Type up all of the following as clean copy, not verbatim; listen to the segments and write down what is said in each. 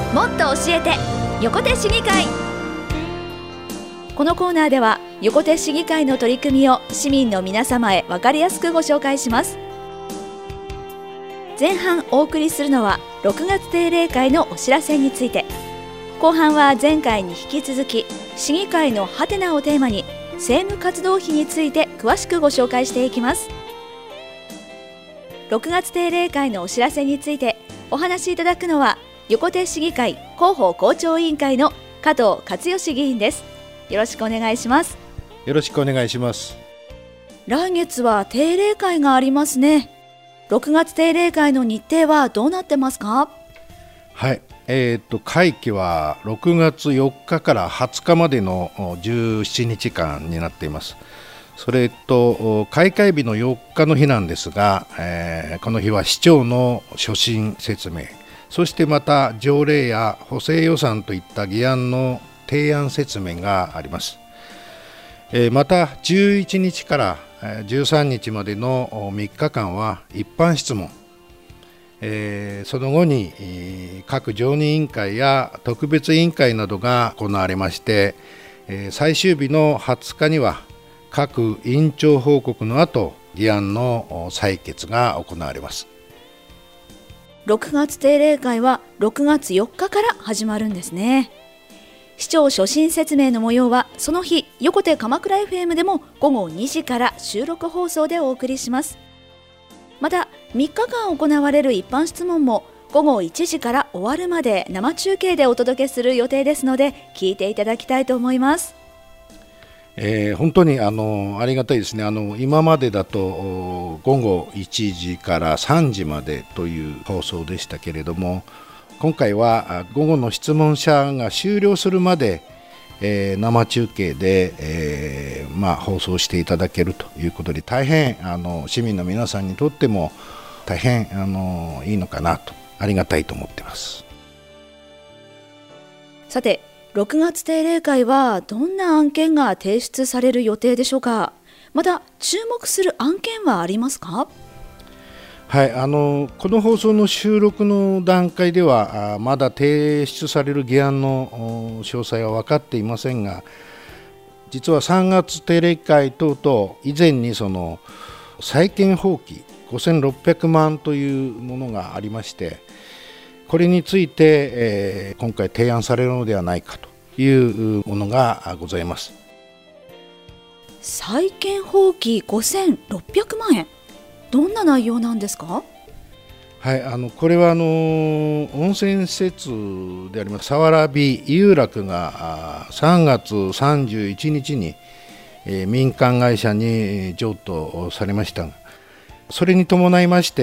もっと教えて横手市議会。このコーナーでは横手市議会の取り組みを市民の皆様へ分かりやすくご紹介します。前半お送りするのは6月定例会のお知らせについて、後半は前回に引き続き市議会のハテナをテーマに政務活動費について詳しくご紹介していきます。6月定例会のお知らせについてお話しいただくのは横手市議会広報広聴委員会の加藤克義議員です。よろしくお願いします。 よろしくお願いします。 来月は定例会がありますね。6月定例会の日程はどうなってますか？ はい、会期は6月4日から20日までの17日間になっています。それと開会日の4日の日なんですが、この日は市長の所信説明、そしてまた条例や補正予算といった議案の提案説明があります。また11日から13日までの3日間は一般質問、その後に各常任委員会や特別委員会などが行われまして、最終日の20日には各委員長報告の後、議案の採決が行われます。 6月定例会は6月4日から始まるんですね。市長所信説明の模様はその日横手鎌倉 FM でも午後2時から収録放送でお送りします。また3日間行われる一般質問も午後1時から終わるまで生中継でお届けする予定ですので、聞いていただきたいと思います。 本当にありがたいですね。今までだと午後1時から3時までという放送でしたけれども、今回は午後の質問者が終了するまで、生中継で、放送していただけるということで、大変市民の皆さんにとっても大変いいのかなと、ありがたいと思っています。 さて、6月定例会はどんな案件が提出される予定でしょうか？また注目する案件はありますか？ はい、この放送の収録の段階ではまだ提出される議案の詳細は分かっていませんが、実は3月定例会等々以前にその債権放棄5600万というものがありまして、これについて、今回提案されるのではないかというものがございます。 債権放棄5600万円、どんな内容なんですか？ はい、これは温泉施設であります早良美遊楽が3月31日に、民間会社に譲渡されましたが、それに伴いまして、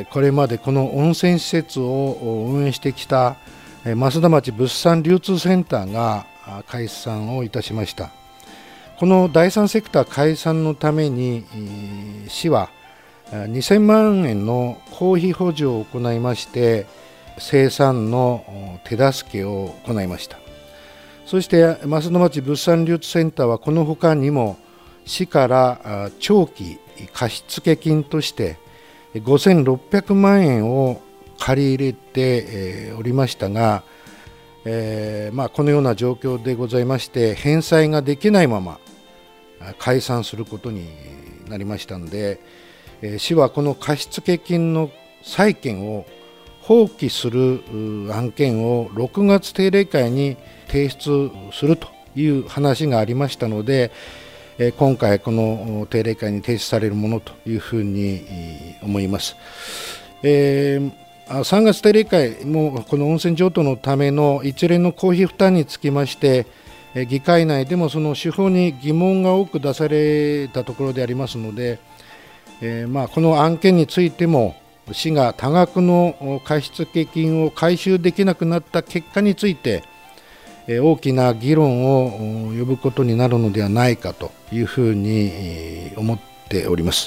これまでこの温泉施設を運営してきた増田町物産流通センターが解散をいたしました。この第三セクター解散のために市は2000万円の公費補助を行いまして、清算の手助けを行いました。そして増田町物産流通センターはこのほかにも市から長期貸付金として5600万円を借り入れておりましたが、このような状況でございまして、返済ができないまま解散することになりましたので、市はこの貸付金の債権を放棄する案件を6月定例会に提出するという話がありましたので、今回この定例会に提出されるものというふうに思います。3月定例会もこの温泉譲渡のための一連の公費負担につきまして、議会内でもその手法に疑問が多く出されたところでありますので、この案件についても市が多額の貸付金を回収できなくなった結果について、大きな議論を呼ぶことになるのではないかというふうに思っております。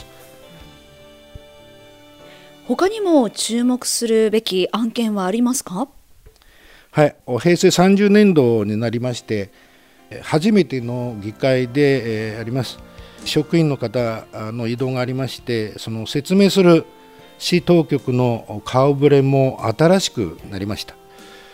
他にも注目するべき案件はありますか？ はい、平成30年度になりまして初めての議会であります。職員の方の異動がありまして、その説明する市当局の顔ぶれも新しくなりました。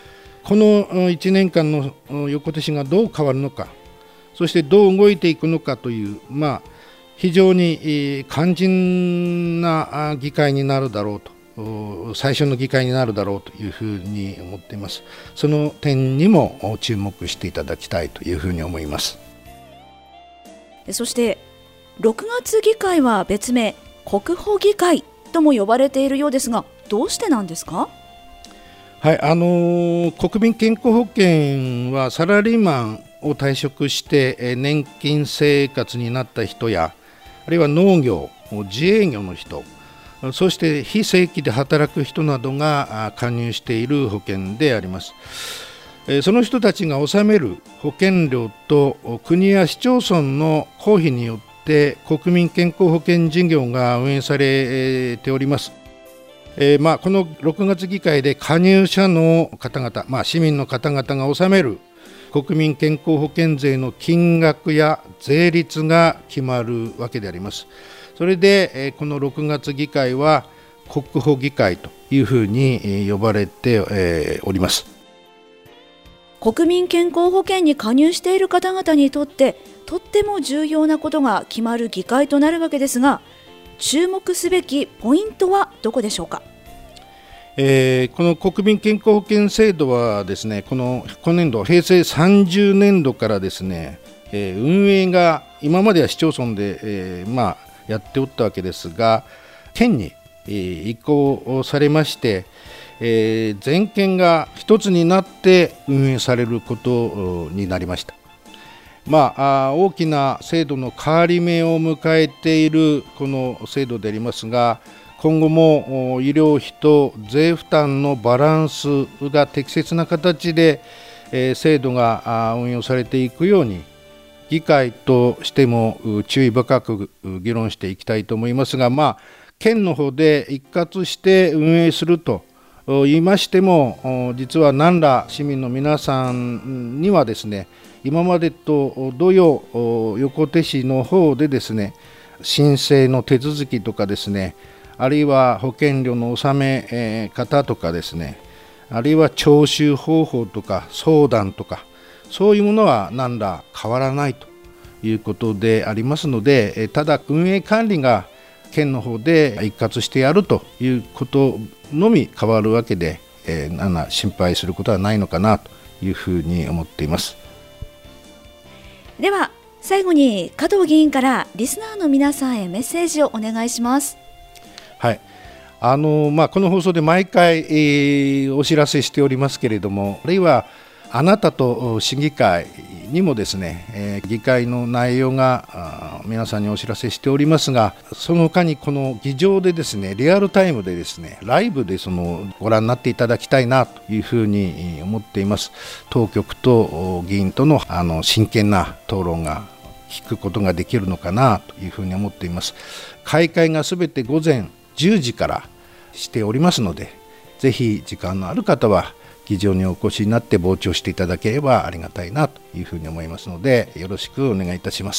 この1年間の横手市がどう変わるのか、そしてどう動いていくのかという、非常に肝心な議会になるだろうと、最初の議会になるだろうというふうに思っています。その点にも注目していただきたいというふうに思います。 そして6月議会は別名国保議会とも呼ばれているようですが、どうしてなんですか？ はい、国民健康保険はサラリーマンを退職して年金生活になった人や、あるいは農業、自営業の人、そして非正規で働く人などが加入している保険であります。その人たちが納める保険料と国や市町村の公費によって国民健康保険事業が運営されております。この6月議会で加入者の方々、市民の方々が納める国民健康保険税の金額や税率が決まるわけであります。それでこの6月議会は国保議会というふうに呼ばれております。 国民健康保険に加入している方々にとってとっても重要なことが決まる議会となるわけですが、注目すべきポイントはどこでしょうか？ この国民健康保険制度はですね、今年度平成30年度からですね、運営が今までは市町村で、やっておったわけですが、県に移行されまして、全県が一つになって運営されることになりました。大きな制度の変わり目を迎えているこの制度でありますが、今後も医療費と税負担のバランスが適切な形で制度が運用されていくように、議会としても注意深く議論していきたいと思いますが、県の方で一括して運営すると言いましても、実は何ら市民の皆さんにはですね、今までと同様、横手市の方でですね、申請の手続きとかですね、あるいは保険料の納め方とかですね、あるいは徴収方法とか相談とか、そういうものは何ら変わらないということでありますので、ただ運営管理が県の方で一括してやるということのみ変わるわけで、心配することはないのかなというふうに思っています。 では最後に加藤議員からリスナーの皆さんへメッセージをお願いします。 はい、この放送で毎回、お知らせしておりますけれども、あるいはあなたと市議会にもですね、議会の内容が皆さんにお知らせしておりますが、その他にこの議場でですね、リアルタイムでですね、ライブでご覧になっていただきたいなというふうに思っています。当局と議員との真剣な討論が聞くことができるのかなというふうに思っています。開会がすべて午前10時からしておりますので、ぜひ時間のある方は議場にお越しになって傍聴していただければありがたいなというふうに思いますので、よろしくお願いいたします。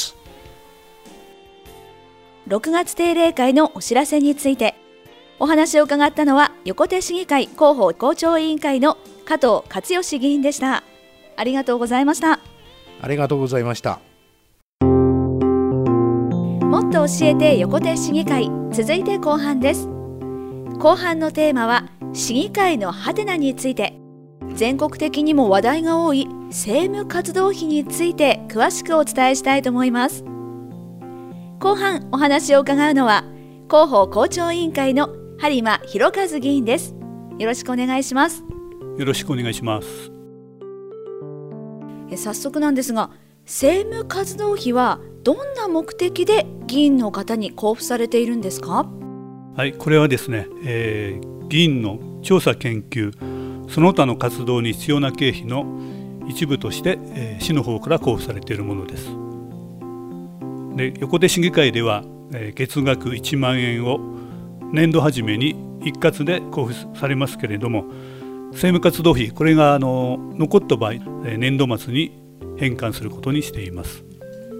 6月定例会のお知らせについてお話を伺ったのは、横手市議会広報広聴委員会の加藤克義議員でした。ありがとうございました。 ありがとうございました。 もっと教えて横手市議会、続いて後半です。後半のテーマは市議会のハテナについて、全国的にも話題が多い政務活動費について詳しくお伝えしたいと思います。後半お話を伺うのは広報広聴委員会の播磨博和議員です。よろしくお願いします。 よろしくお願いします。 早速なんですが、政務活動費はどんな目的で議員の方に交付されているんですか？ はい、これはですね、議員の調査研究その他の活動に必要な経費の一部として、市の方から交付されているものです。で、横手市議会では、月額1万円を年度初めに一括で交付されますけれども、政務活動費これが残った場合、年度末に返還することにしています。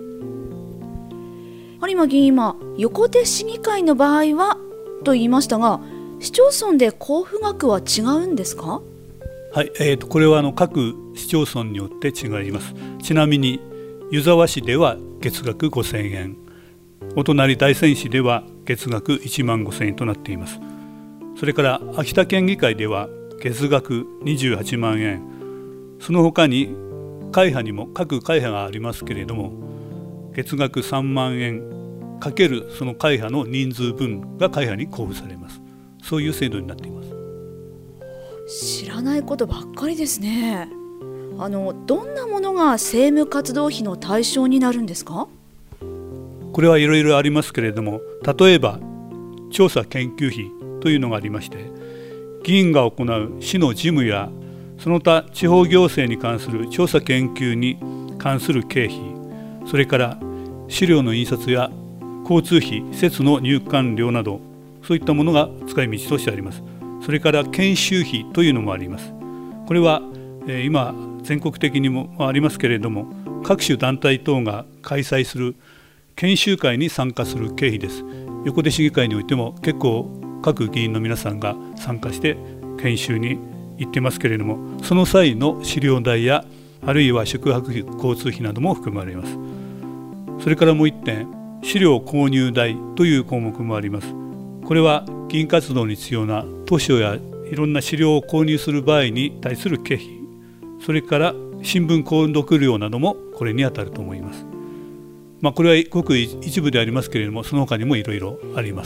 播磨議員、今横手市議会の場合はと言いましたが、市町村で交付額は違うんですか？ はい、これは各市町村によって違います。ちなみに湯沢市では月額5000円、お隣大仙市では月額1万5000円となっています。それから秋田県議会では月額28万円、その他に会派にも各会派がありますけれども、月額3万円かけるその会派の人数分が会派に交付されます。そういう制度になっています。 知らないことばっかりですね。どんなものが政務活動費の対象になるんですか？ これはいろいろありますけれども、例えば調査研究費というのがありまして、議員が行う市の事務やその他地方行政に関する調査研究に関する経費、それから資料の印刷や交通費、施設の入館料など、そういったものが使い道としてあります。それから研修費というのもあります。これは今全国的にもありますけれども、各種団体等が開催する研修会に参加する経費です。横手市議会においても結構各議員の皆さんが参加して研修に行ってますけれども、その際の資料代やあるいは宿泊費、交通費なども含まれます。それからもう一点、資料購入代という項目もあります。これは議員活動に必要な図書やいろんな資料を購入する場合に対する経費、それから新聞購読料などもこれに当たると思います。これはごく一部でありますけれども、その他にもいろいろあります。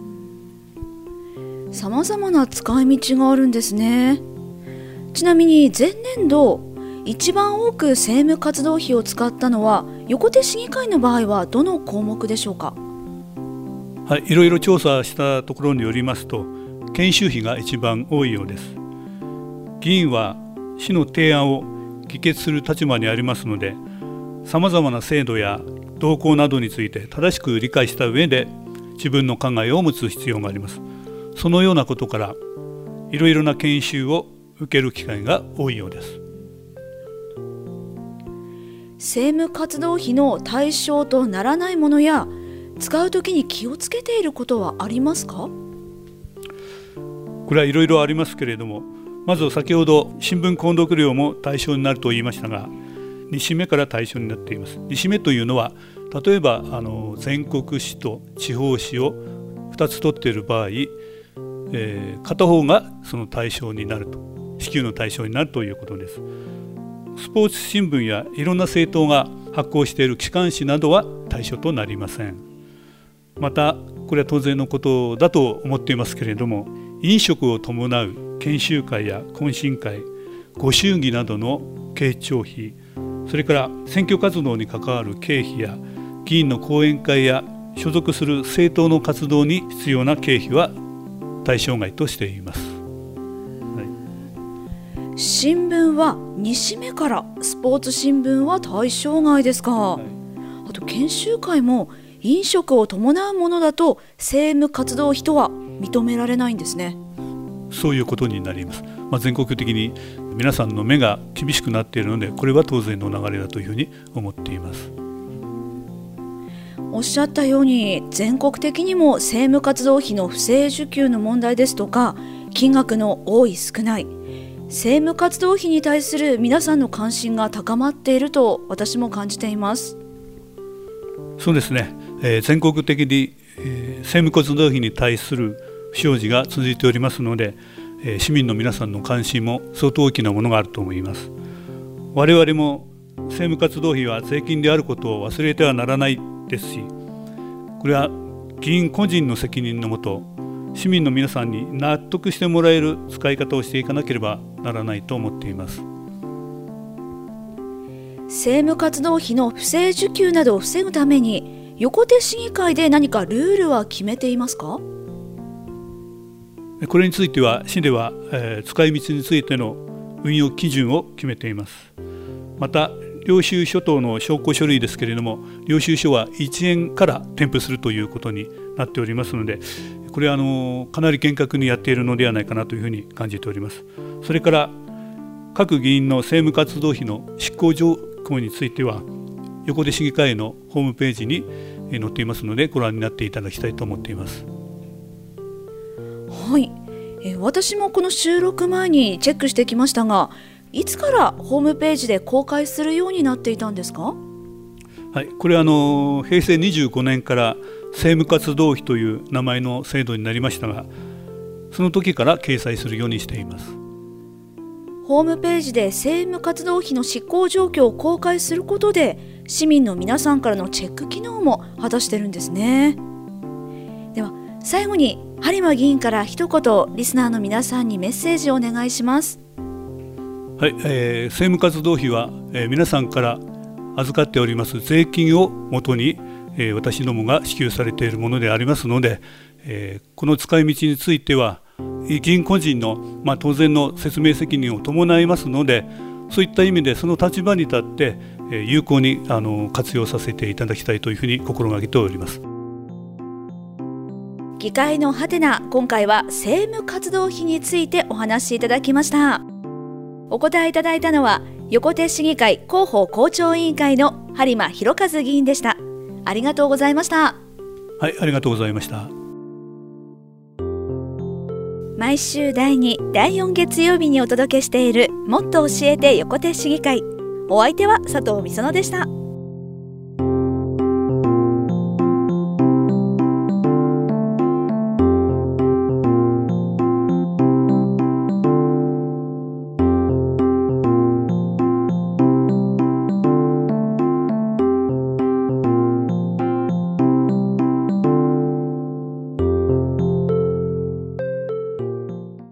さまざまな使い道があるんですね。ちなみに前年度一番多く政務活動費を使ったのは横手市議会の場合はどの項目でしょうか？ はい、いろいろ調査したところによりますと、研修費が一番多いようです。議員は市の提案を議決する立場にありますので、さまざまな制度や動向などについて正しく理解した上で自分の考えを持つ必要があります。そのようなことからいろいろな研修を受ける機会が多いようです。 政務活動費の対象とならないものや使うときに気をつけていることはありますか？ これはいろいろありますけれども、まず先ほど新聞購読料も対象になると言いましたが、2紙目から対象になっています。2紙目というのは、例えば全国紙と地方紙を2つ取っている場合、片方がその対象になると、支給の対象になるということです。スポーツ新聞やいろんな政党が発行している機関紙などは対象となりません。またこれは当然のことだと思っていますけれども、飲食を伴う研修会や懇親会、ご祝儀などの経徴費、それから選挙活動に関わる経費や議員の講演会や所属する政党の活動に必要な経費は対象外としています。 新聞は2紙目から、スポーツ新聞は対象外ですか？あと研修会も飲食を伴うものだと政務活動費とは認められないんですね。 そういうことになります。全国的に皆さんの目が厳しくなっているので、これは当然の流れだというふうに思っています。 おっしゃったように全国的にも政務活動費の不正受給の問題ですとか、金額の多い少ない、政務活動費に対する皆さんの関心が高まっていると私も感じています。 そうですね、全国的に、政務活動費に対する不祥事が続いておりますので、市民の皆さんの関心も相当大きなものがあると思います。我々も政務活動費は税金であることを忘れてはならないですし、これは議員個人の責任のもと、市民の皆さんに納得してもらえる使い方をしていかなければならないと思っています。 政務活動費の不正受給などを防ぐために横手市議会で何かルールは決めていますか？ これについては市では、使い道についての運用基準を決めています。また領収書等の証拠書類ですけれども、領収書は1円から添付するということになっておりますので、これはかなり厳格にやっているのではないかなというふうに感じております。それから各議員の政務活動費の執行状況については横手市議会のホームページに載っていますので、ご覧になっていただきたいと思っています。 はい、 私もこの収録前にチェックしてきましたが、いつからホームページで公開するようになっていたんですか？ はい、これは平成25年から政務活動費という名前の制度になりましたが、その時から掲載するようにしています。 ホームページで政務活動費の執行状況を公開することで、市民の皆さんからのチェック機能も果たしてるんですね。では最後に播磨議員から一言リスナーの皆さんにメッセージをお願いします。 はい、政務活動費は、皆さんから預かっております税金をもとに、私どもが支給されているものでありますので、この使い道については議員個人の、当然の説明責任を伴いますので、そういった意味でその立場に立って、有効に活用させていただきたいというふうに心がけております。 議会のハテナ、今回は政務活動費についてお話しいただきました。お答えいただいたのは横手市議会広報広聴委員会の播磨博和議員でした。ありがとうございました。 はい、ありがとうございました。 毎週第2、第4月曜日にお届けしているもっと教えて横手市議会。お相手は佐藤美園でした。